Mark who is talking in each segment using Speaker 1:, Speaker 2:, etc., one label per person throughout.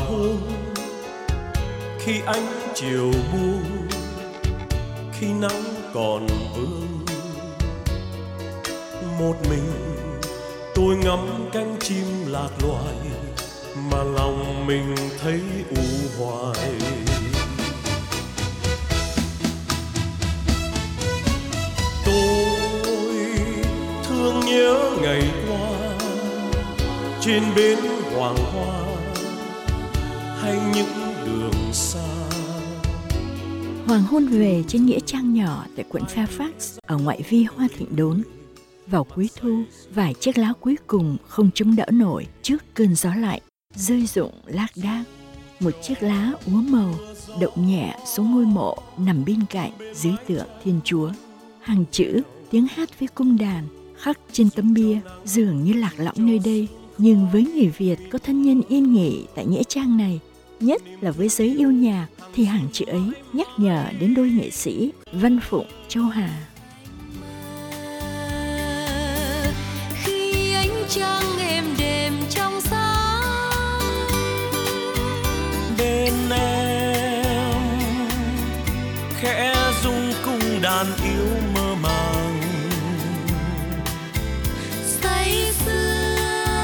Speaker 1: hôn, khi ánh chiều buông, khi nắng còn vương. Một mình tôi ngắm cánh chim lạc loài, mà lòng mình thấy u hoài. Tôi thương nhớ ngày qua trên bến Hoàng Hoa hay những đường xa.
Speaker 2: Hoàng hôn về trên nghĩa trang nhỏ tại quận Fairfax ở ngoại vi Hoa Thịnh Đốn. Vào cuối thu, vài chiếc lá cuối cùng không chống đỡ nổi trước cơn gió lạnh, rơi rụng lác đác. Một chiếc lá úa màu đậu nhẹ xuống ngôi mộ nằm bên cạnh dưới tượng Thiên Chúa. Hàng chữ tiếng hát với cung đàn khắc trên tấm bia dường như lạc lõng nơi đây, nhưng với người Việt có thân nhân yên nghỉ tại nghĩa trang này, nhất là với giới yêu nhạc, thì hàng chữ ấy nhắc nhở đến đôi nghệ sĩ Văn Phụng, Châu Hà.
Speaker 3: Khi ánh trăng êm đềm trong sáng,
Speaker 1: bên em khẽ rung cung đàn yêu mơ màng,
Speaker 3: say sưa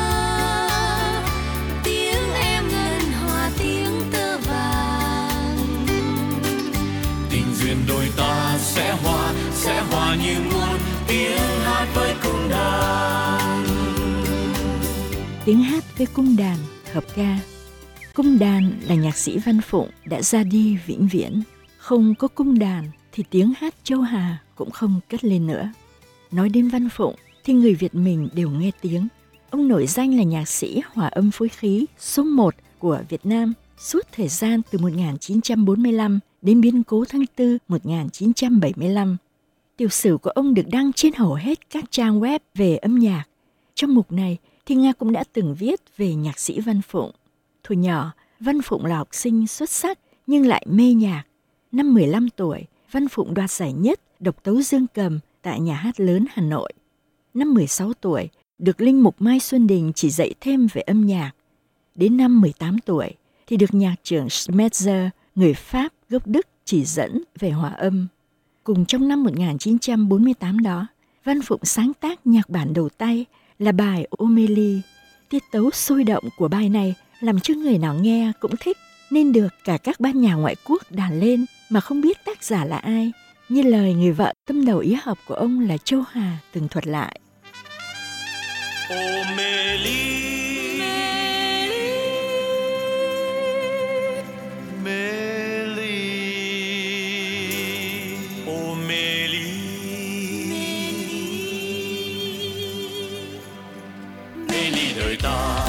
Speaker 3: tiếng em ngân hòa tiếng tơ vàng.
Speaker 1: tình duyên đôi ta sẽ hòa như muôn tiếng hát với cung đàn.
Speaker 2: Tiếng hát với cung đàn hợp ca. Cung đàn là nhạc sĩ Văn Phụng đã ra đi vĩnh viễn. Không có cung đàn thì tiếng hát Châu Hà cũng không cất lên nữa. Nói đến Văn Phụng thì người Việt mình đều nghe tiếng. Ông nổi danh là nhạc sĩ hòa âm phối khí số 1 của Việt Nam suốt thời gian từ 1945 đến biến cố tháng 4 1975. Tiểu sử của ông được đăng trên hầu hết các trang web về âm nhạc. Trong mục này thì Nga cũng đã từng viết về nhạc sĩ Văn Phụng. Thuở nhỏ, Văn Phụng là học sinh xuất sắc nhưng lại mê nhạc. Năm 15 tuổi, Văn Phụng đoạt giải nhất độc tấu dương cầm tại Nhà hát lớn Hà Nội. Năm 16 tuổi, được Linh Mục Mai Xuân Đình chỉ dạy thêm về âm nhạc. Đến năm 18 tuổi, thì được nhạc trưởng Schmetzer, người Pháp gốc Đức chỉ dẫn về hòa âm. Cùng trong năm 1948 đó, Văn Phụng sáng tác nhạc bản đầu tay là bài Omélie. Tiết tấu sôi động của bài này làm cho người nào nghe cũng thích, nên được cả các ban nhạc ngoại quốc đàn lên mà không biết tác giả là ai, như lời người vợ tâm đầu ý hợp của ông là Châu Hà từng thuật lại.
Speaker 1: Đời ta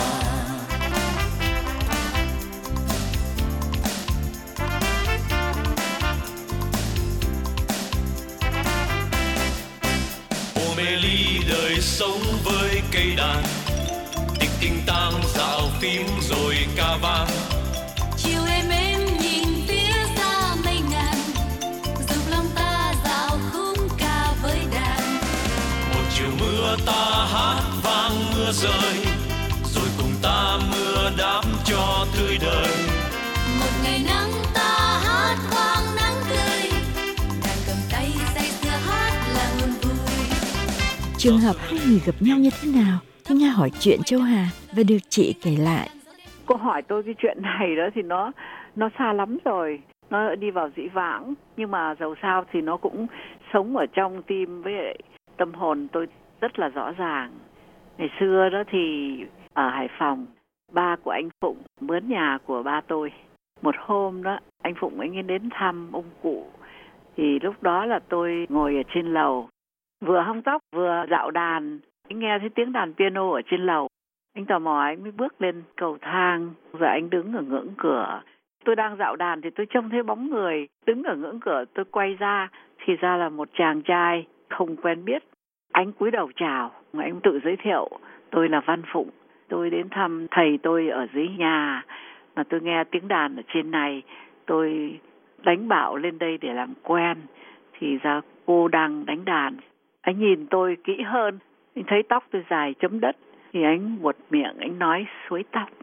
Speaker 1: Omélie đời sống với cây đàn, tịch kinh tang dạo phím rồi ca vang.
Speaker 3: Chiều em nhìn phía xa mây ngàn, dục lòng ta dạo khung ca với đàn.
Speaker 1: Một chiều mưa ta hát vang mưa rơi, rồi cùng ta mưa đáp cho tươi đời.
Speaker 3: Một ngày nắng ta hát vang nắng tươi, đàn cầm tay say sưa hát là nguồn vui.
Speaker 2: Trường hợp hai người gặp nhau như thế nào thì Nga hỏi chuyện Châu Hà và được chị kể lại.
Speaker 4: Cô hỏi tôi cái chuyện này đó thì nó xa lắm rồi, nó đi vào dĩ vãng, nhưng mà dầu sao thì nó cũng sống ở trong tim với tâm hồn tôi rất là rõ ràng. Ngày xưa đó thì ở Hải Phòng, ba của anh Phụng mướn nhà của ba tôi. Một hôm đó, anh Phụng anh ấy đến thăm ông cụ, thì lúc đó là tôi ngồi ở trên lầu, vừa hong tóc vừa dạo đàn. Anh nghe thấy tiếng đàn piano ở trên lầu. Anh tò mò anh mới bước lên cầu thang, rồi anh đứng ở ngưỡng cửa. Tôi đang dạo đàn thì tôi trông thấy bóng người đứng ở ngưỡng cửa, tôi quay ra, thì ra là một chàng trai không quen biết. Anh cúi đầu chào, anh tự giới thiệu, tôi là Văn Phụng, tôi đến thăm thầy tôi ở dưới nhà, mà tôi nghe tiếng đàn ở trên này, tôi đánh bảo lên đây để làm quen, thì ra cô đang đánh đàn. Anh nhìn tôi kỹ hơn, anh thấy tóc tôi dài chấm đất, thì anh buột miệng, anh nói suối tóc.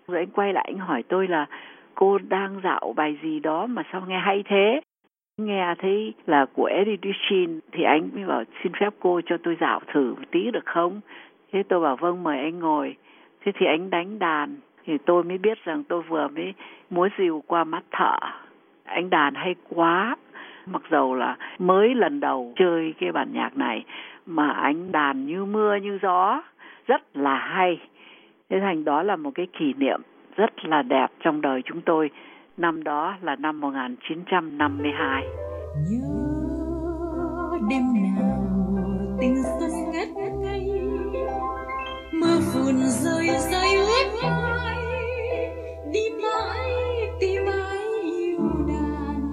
Speaker 4: Rồi anh quay lại anh hỏi tôi là cô đang dạo bài gì đó mà sao nghe hay thế? Nghe thấy là của Eddie Duchin thì anh mới bảo xin phép cô cho tôi dạo thử một tí được không? Thế tôi bảo vâng, mời anh ngồi. Thế thì anh đánh đàn thì tôi mới biết rằng tôi vừa mới múa rìu qua mắt thợ. Anh đàn hay quá. Mặc dầu là mới lần đầu chơi cái bản nhạc này mà anh đàn như mưa như gió, rất là hay. Thế thành đó là một cái kỷ niệm rất là đẹp trong đời chúng tôi. Năm đó là năm 1952.
Speaker 5: Nhớ đêm nào tình xuân ngất ngây, mưa phùn rơi rơi ướt vai, đi mãi tìm mãi yêu đàn.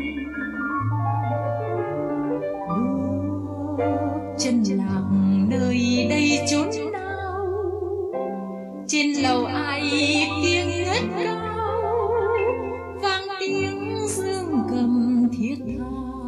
Speaker 5: Bước chân lạc nơi đây chốn nào, trên lầu ai tiếng ngất cao, vang tiếng dương cầm thiết tha.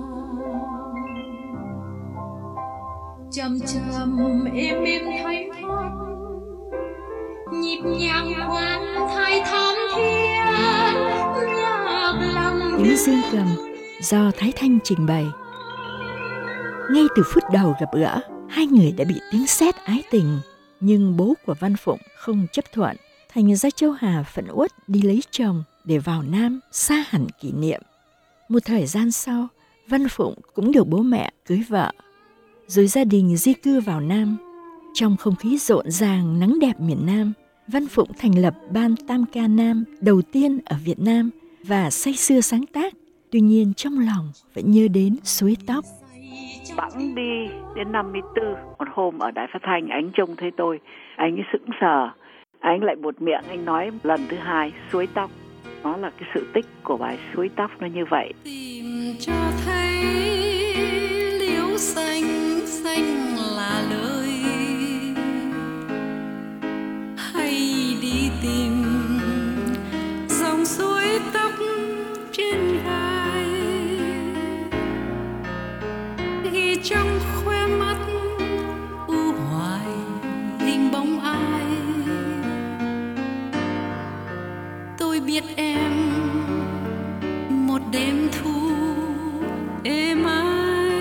Speaker 5: Chậm chậm êm êm thanh thoát, nhịp nhàng khoan thai thắm thiên, nhạc lòng
Speaker 2: Tiếng dương cầm do Thái Thanh trình bày. Ngay từ phút đầu gặp gỡ, hai người đã bị tiếng sét ái tình, nhưng bố của Văn Phụng không chấp thuận, thành ra Châu Hà phẫn uất đi lấy chồng để vào Nam xa hẳn kỷ niệm. Một thời gian sau, Văn Phụng cũng được bố mẹ cưới vợ, rồi gia đình di cư vào Nam. Trong không khí rộn ràng nắng đẹp miền Nam, Văn Phụng thành lập ban tam ca Nam đầu tiên ở Việt Nam và say sưa sáng tác. Tuy nhiên trong lòng vẫn nhớ đến Suối Tóc.
Speaker 4: Bẵng đi đến 54, một hôm ở Đài Phát Thanh anh trông thấy tôi, anh ấy sững sờ, anh lại buột miệng, anh nói lần thứ hai Suối Tóc. Nó là cái sự tích của bài Suối Tóc nó như vậy.
Speaker 3: Tìm cho thấy liễu xanh xanh là lời, hay đi tìm dòng suối tóc trên gai, ghi trong khoe mắt u hoài hình bóng ai. Tôi biết em một đêm thu êm ái,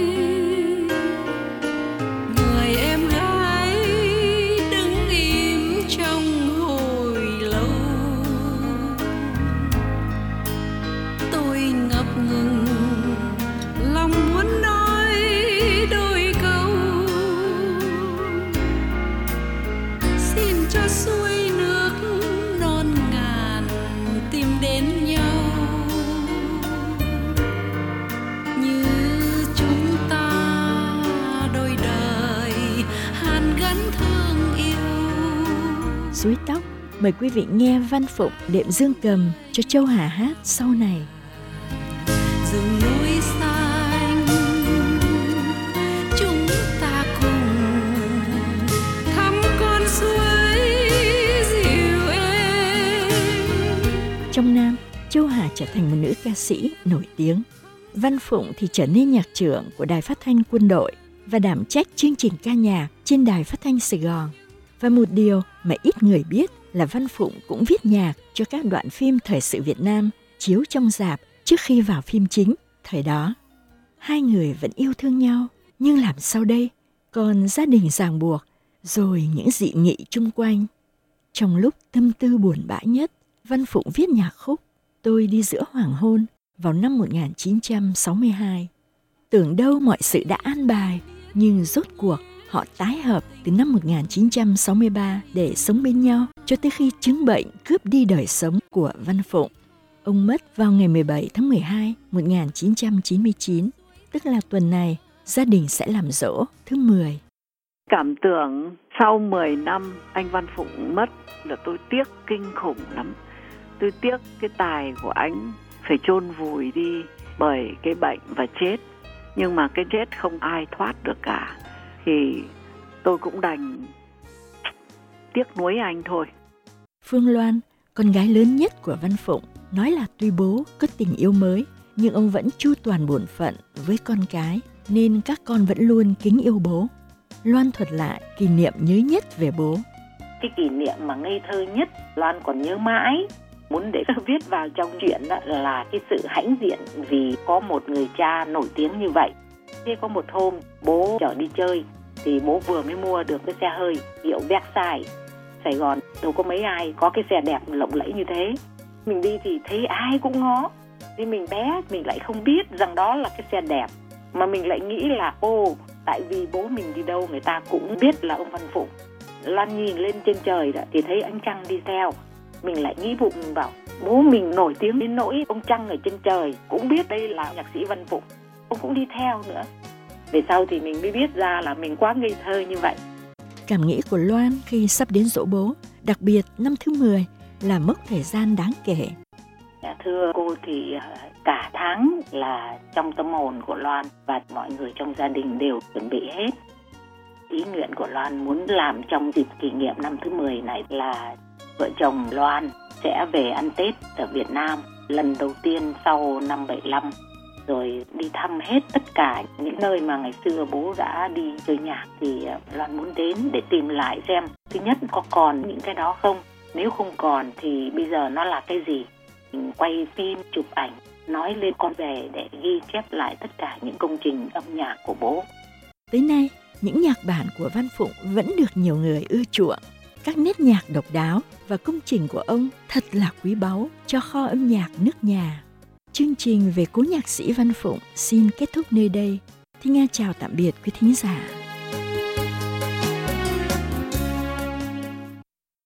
Speaker 3: người em gái đứng im trong hồi lâu. Tôi ngập ngừng lòng muốn nói đôi câu, xin cho suối nước non ngàn tìm đến nhau, như chúng ta đôi đời hàn gắn thương yêu.
Speaker 2: Suối Tóc, mời quý vị nghe Văn Phụng đệm dương cầm cho Châu Hà hát sau này.
Speaker 3: Rừng núi xanh chúng ta cùng thăm con suối dịu êm.
Speaker 2: Trong Nam, Châu Hà trở thành một nữ ca sĩ nổi tiếng. Văn Phụng thì trở nên nhạc trưởng của Đài Phát Thanh Quân đội và đảm trách chương trình ca nhạc trên Đài Phát Thanh Sài Gòn. Và một điều mà ít người biết là Văn Phụng cũng viết nhạc cho các đoạn phim thời sự Việt Nam chiếu trong rạp trước khi vào phim chính thời đó. Hai người vẫn yêu thương nhau, nhưng làm sao đây? Còn gia đình ràng buộc, rồi những dị nghị chung quanh. Trong lúc tâm tư buồn bã nhất, Văn Phụng viết nhạc khúc Tôi đi giữa hoàng hôn vào năm 1962. Tưởng đâu mọi sự đã an bài, nhưng rốt cuộc họ tái hợp từ năm 1963 để sống bên nhau cho tới khi chứng bệnh cướp đi đời sống của Văn Phụng. Ông mất vào ngày 17 tháng 12, 1999, tức là tuần này gia đình sẽ làm giỗ thứ 10.
Speaker 4: Cảm tưởng sau 10 năm anh Văn Phụng mất là tôi tiếc kinh khủng lắm. Tôi tiếc cái tài của anh phải chôn vùi đi bởi cái bệnh và chết. Nhưng mà cái chết không ai thoát được cả. Thì tôi cũng đành tiếc nuối anh thôi.
Speaker 2: Phương Loan, con gái lớn nhất của Văn Phụng, nói là tuy bố có tình yêu mới, nhưng ông vẫn chu toàn bổn phận với con cái, nên các con vẫn luôn kính yêu bố. Loan thuật lại kỷ niệm nhớ nhất về bố.
Speaker 6: Cái kỷ niệm mà ngây thơ nhất Loan còn nhớ mãi, muốn để viết vào trong truyện là cái sự hãnh diện vì có một người cha nổi tiếng như vậy. Thế có một hôm bố chở đi chơi thì bố vừa mới mua được cái xe hơi hiệu Versailles. Sài Gòn đâu có mấy ai có cái xe đẹp lộng lẫy như thế. Mình đi thì thấy ai cũng ngó. Thì mình bé, mình lại không biết rằng đó là cái xe đẹp. Mà mình lại nghĩ là tại vì bố mình đi đâu người ta cũng biết là ông Văn Phụng. Loan nhìn lên trên trời đó, thì thấy ánh trăng đi theo. Mình lại nghĩ bụng, mình bảo bố mình nổi tiếng đến nỗi ông Trăng ở trên trời cũng biết đây là nhạc sĩ Văn Phụng, ông cũng đi theo nữa. Về sau thì mình mới biết ra là mình quá ngây thơ như vậy.
Speaker 2: Cảm nghĩ của Loan khi sắp đến giỗ bố, đặc biệt năm thứ 10 là mốc thời gian đáng kể.
Speaker 6: Thưa cô, thì cả tháng là trong tâm hồn của Loan và mọi người trong gia đình đều chuẩn bị hết. Ý nguyện của Loan muốn làm trong dịp kỷ niệm năm thứ 10 này là vợ chồng Loan sẽ về ăn Tết ở Việt Nam lần đầu tiên sau năm 75, rồi đi thăm hết tất cả những nơi mà ngày xưa bố đã đi chơi nhạc. Thì Loan muốn đến để tìm lại xem thứ nhất có còn những cái đó không, nếu không còn thì bây giờ nó là cái gì. Mình quay phim, chụp ảnh, nói lên con về để ghi chép lại tất cả những công trình âm nhạc của bố.
Speaker 2: Tới nay, những nhạc bản của Văn Phụng vẫn được nhiều người ưa chuộng. Các nét nhạc độc đáo và công trình của ông thật là quý báu cho kho âm nhạc nước nhà. Chương trình về cố nhạc sĩ Văn Phụng xin kết thúc nơi đây. Thi Nga chào tạm biệt quý thính giả.